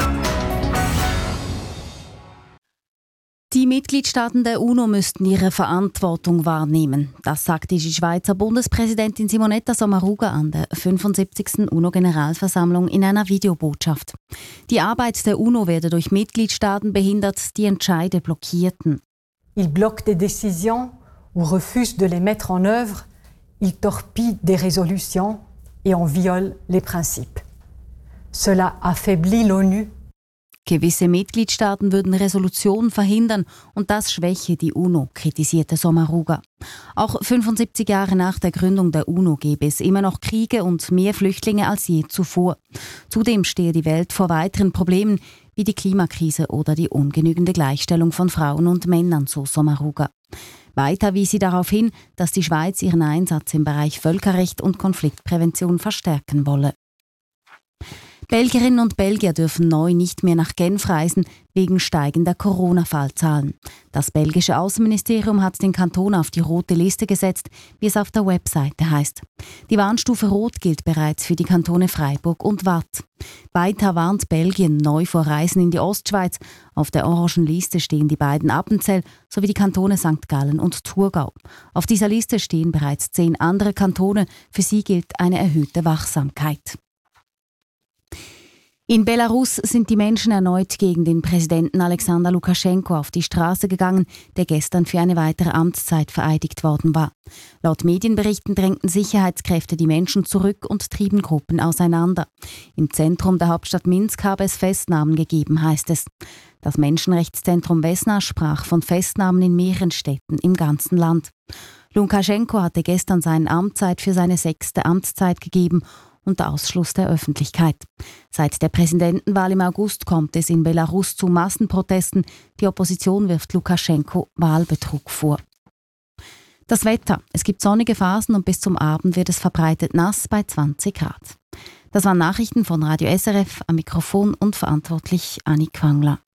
Die Mitgliedstaaten der UNO müssten ihre Verantwortung wahrnehmen. Das sagte die Schweizer Bundespräsidentin Simonetta Sommaruga an der 75. UNO-Generalversammlung in einer Videobotschaft. Die Arbeit der UNO werde durch Mitgliedstaaten behindert, die Entscheide blockierten. Il bloque des décisions ou refuse de les mettre en œuvre. Il torpille des résolutions et on viole les principes. Cela affaiblit l'ONU. Gewisse Mitgliedstaaten würden Resolutionen verhindern und das schwäche die UNO, kritisierte Sommaruga. Auch 75 Jahre nach der Gründung der UNO gäbe es immer noch Kriege und mehr Flüchtlinge als je zuvor. Zudem stehe die Welt vor weiteren Problemen wie die Klimakrise oder die ungenügende Gleichstellung von Frauen und Männern, so Sommaruga. Weiter wies sie darauf hin, dass die Schweiz ihren Einsatz im Bereich Völkerrecht und Konfliktprävention verstärken wolle. Belgierinnen und Belgier dürfen neu nicht mehr nach Genf reisen, wegen steigender Corona-Fallzahlen. Das belgische Außenministerium hat den Kanton auf die rote Liste gesetzt, wie es auf der Webseite heißt. Die Warnstufe Rot gilt bereits für die Kantone Freiburg und Waadt. Weiter warnt Belgien neu vor Reisen in die Ostschweiz. Auf der orangen Liste stehen die beiden Appenzell sowie die Kantone St. Gallen und Thurgau. Auf dieser Liste stehen bereits 10 andere Kantone. Für sie gilt eine erhöhte Wachsamkeit. In Belarus sind die Menschen erneut gegen den Präsidenten Alexander Lukaschenko auf die Straße gegangen, der gestern für eine weitere Amtszeit vereidigt worden war. Laut Medienberichten drängten Sicherheitskräfte die Menschen zurück und trieben Gruppen auseinander. Im Zentrum der Hauptstadt Minsk habe es Festnahmen gegeben, heißt es. Das Menschenrechtszentrum Vesna sprach von Festnahmen in mehreren Städten im ganzen Land. Lukaschenko hatte gestern seine Amtszeit für seine 6. Amtszeit gegeben, unter Ausschluss der Öffentlichkeit. Seit der Präsidentenwahl im August kommt es in Belarus zu Massenprotesten. Die Opposition wirft Lukaschenko Wahlbetrug vor. Das Wetter. Es gibt sonnige Phasen und bis zum Abend wird es verbreitet nass bei 20 Grad. Das waren Nachrichten von Radio SRF, am Mikrofon und verantwortlich Anni Quangler.